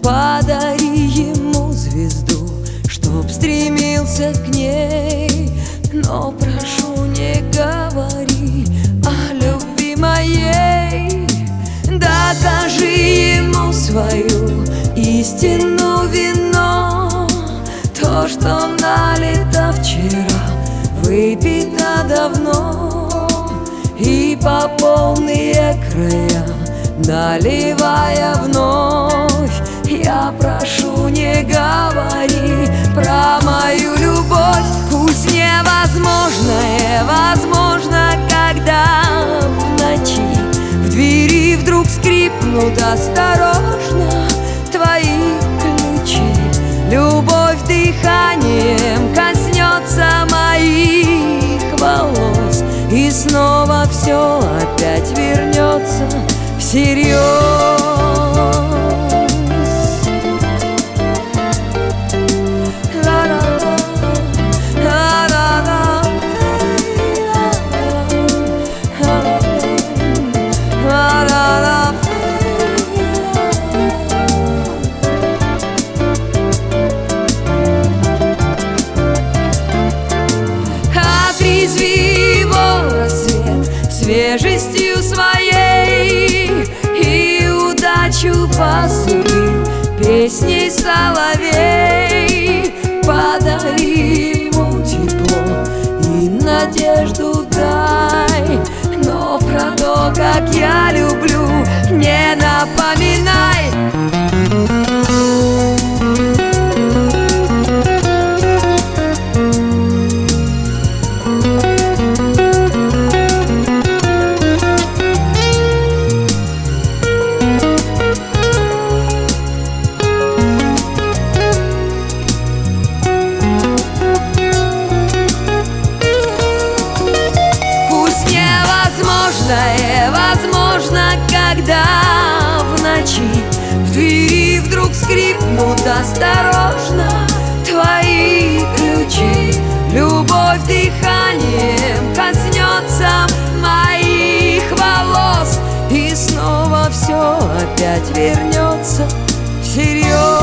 Подари ему звезду, чтоб стремился к ней. Но прошу, не говори о любви моей. Докажи ему свою истину вино. То, что налито вчера, выпито давно. И по полные края наливая вновь, я прошу, не говори про мою любовь. Пусть невозможное возможно, когда в ночи в двери вдруг скрипнут осторожно твои ключи. Любовь дыханием коснется моих волос, и снова все опять вернется всерьез. Отрезви его рассвет свежестью своей, и удачу посуди песней соловей. Подари ему тепло и надежду дай, но про то, как я люблю, не напоминай. Возможно, когда в ночи в двери вдруг скрипнут осторожно твои ключи. Любовь дыханием коснется моих волос, и снова все опять вернется всерьез.